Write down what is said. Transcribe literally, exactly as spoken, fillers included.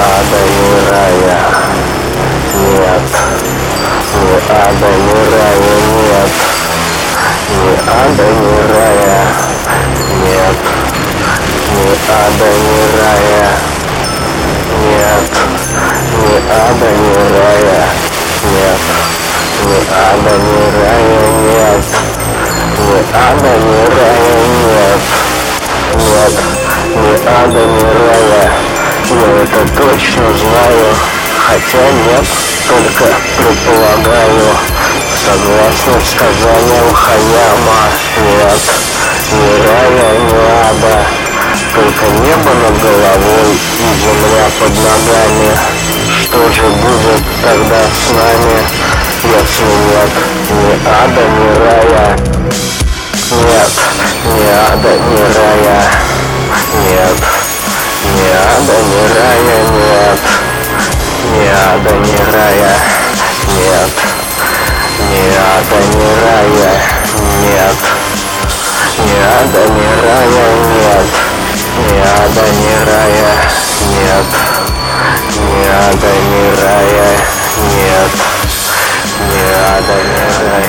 ада, ни рая. Нет, ни ада, ни рая, нет. Ни ада, ни рая. Нет, ни ада, ни рая. Нет, ни ада, ни рая. Нет, ни ада, ни рая, нет. Ни ада, ни рая, нет. Нет, ни ада, ни рая. Я это точно знаю, хотя нет, только предполагаю. Согласно сказаниям Хаяма, нет, ни рая, ни ада, только небо над головой и земля под ногами. Что же будет тогда с нами, если нет ни ада, ни рая? Нет, ни ада, ни рая. Нет, ни ада, ни рая, нет. Ни ада, ни рая, нет. Ни ада, ни рая, нет. Ни ада, ни рая, нет. Ни ада, ни рая, нет. Ни ада, ни рая, нет. Ни ада, ни рая.